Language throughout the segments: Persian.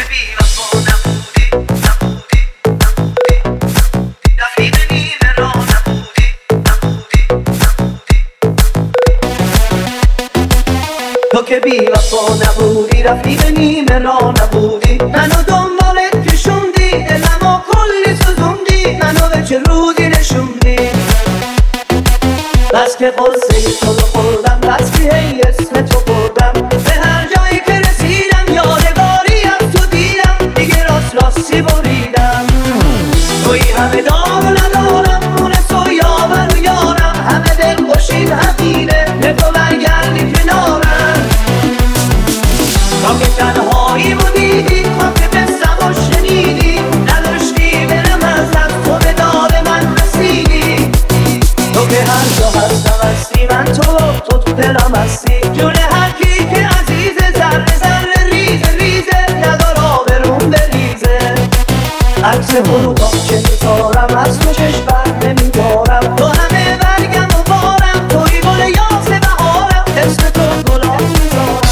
تو که بی وفا نبودی، رفیق نیمه راه نبودی، منو دنبالت کشوندی، دلمو کلی سوزوندی، منو به چه روزی نشوندی. بس که قصه تو رو خوردم، بس که هی اسم تو بردم، به هر جایی که رسیدم یادگاری از تو دیدم، دیگه راستی بریدم. توی همه دار و ندارم، مونس و یاور و یارم، همه دل خوشید همینه، به تو برگردی کنارم. تا که تنهایی بودیدی، تا که قصم و شنیدی، نداشتی برم از تو به داد من رسیدی. تو که هر جا هستم هستی، من تو دلم هستی، جون هر کی که عزیزه، ذره ذره ریزه ریزه، ندار آبروم بریزه. عکس فروتان چه میذارم، از تو چشم بر نمیدارم، تو همه برگم و بارم، توی گل یاس بهارم، اسم تو گلاب میذارم.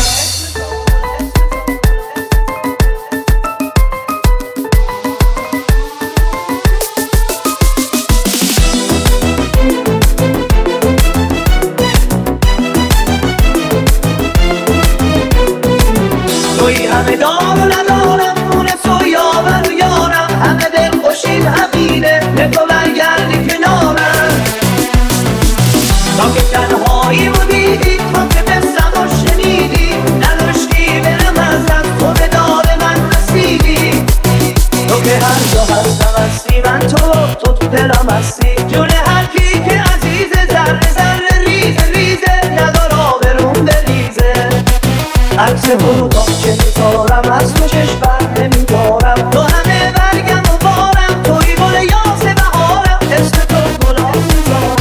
توی همه دار و ندارم، مونس و یاور و یارم، همه دل خوشید همینه، به تو برگردی کنارم. تا که تنهایی بودیدی، تا که قصم و شنیدی، نداشتی برم از تو به داد من رسیدی. تو که هر جا هستم هستی، من تو دلم هستی، جون هر کی که عزیزه، ذره ذره ریزه ریزه، ندار آبروم بریزه. عکس فروتان چه میذارم، از تو چشم بر نمیدارم، تو همه برگم و بارم، توی گل یاس بهارم، اسم تو گلاب میذارم.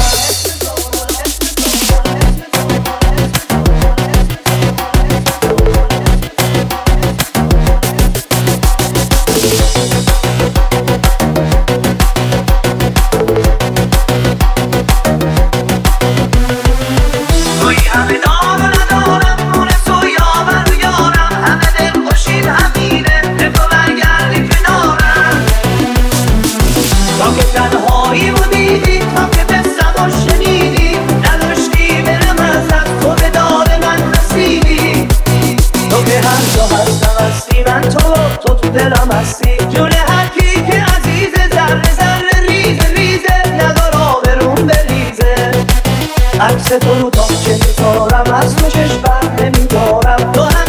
توی همه دار و ندارم، مونس و یاور و یارم، همه دل خوشید همینه، به تو برگردی کنارم. تا که تنهایی بودیدی، تا که قصم و شنیدی، نداشتی برم از تو به داد من رسیدی. تو که هر جا هستم هستی، من تو دلم هستی، جون هر کی که عزیزه، ذره ذره ریزه ریزه، ندار آبروم بریزه. عکس فروتان چه میذارم، از تو چشم بر نمیدارم، تو